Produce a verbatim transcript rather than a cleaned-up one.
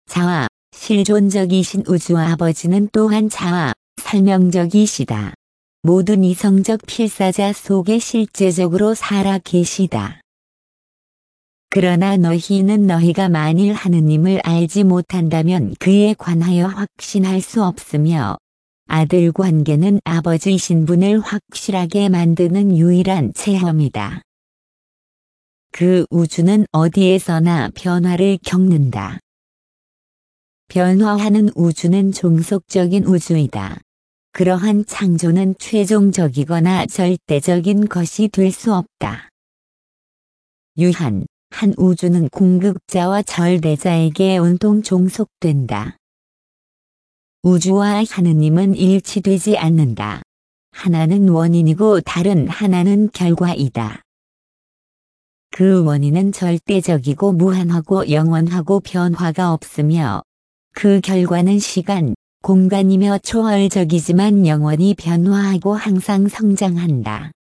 자아, 실존적이신 우주 아버지는 또한 자아, 설명적이시다. 모든 이성적 필사자 속에 실제적으로 살아 계시다. 그러나 너희는 너희가 만일 하느님을 알지 못한다면 그에 관하여 확신할 수 없으며 아들 관계는 아버지이신 분을 확실하게 만드는 유일한 체험이다. 그 우주는 어디에서나 변화를 겪는다. 변화하는 우주는 종속적인 우주이다. 그러한 창조는 최종적이거나 절대적인 것이 될 수 없다. 유한, 한 우주는 공급자와 절대자에게 온통 종속된다. 우주와 하느님은 일치되지 않는다. 하나는 원인이고 다른 하나는 결과이다. 그 원인은 절대적이고 무한하고 영원하고 변화가 없으며 그 결과는 시간, 공간이며 초월적이지만 영원히 변화하고 항상 성장한다.